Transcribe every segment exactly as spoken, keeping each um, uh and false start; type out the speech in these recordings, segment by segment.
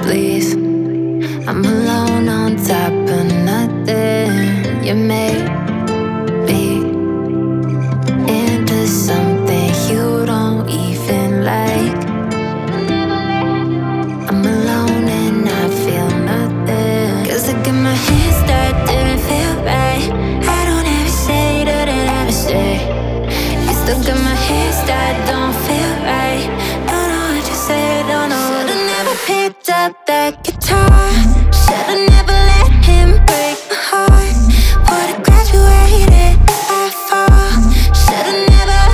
please. I'm alone on top of nothing. You made me into something you don't even like. I'm alone and I feel nothing. Cause I got my hands that didn't feel right. I don't ever say that I never say. You still got my hands that don't feel right. Don't know what you say, don't know. Should've never picked up that guitar. Should've never let him break my heart. Would've graduated at fall. Should've never,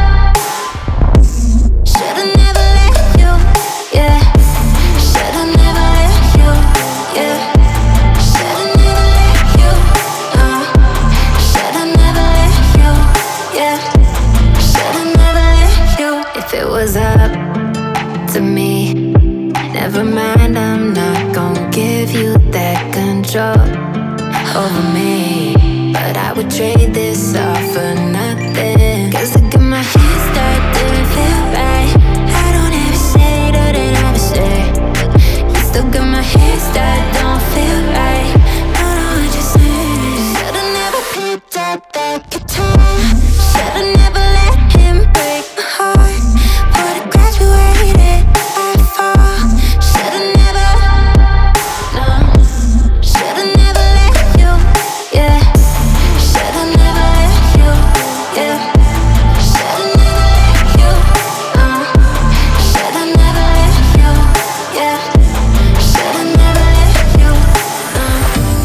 should've never let you, yeah. Should've never let you, yeah. Should've never let you, uh. Should've never let you, yeah. Should've never let you. If it was up to me, never mind, I'm not gon' give you that control over me. But I would trade this all for nothing. Cause I got my hands that didn't feel right. I don't ever say that I never say. You still got my hands that don't feel right. I know what you're saying. Should've never picked up that guitar. Should've never let him break my heart. Would've graduated at fall. Should've never, no. Should've never let you, yeah. Should've never let you, yeah. Should've never let you, uh. Should've never let you, yeah. Should've never let you, uh.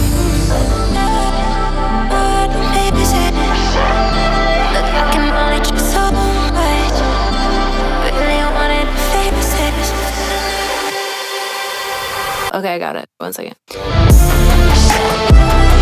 But maybe say, look, I can only trust so much. Really wanted to fix it. Okay, I got it. One second.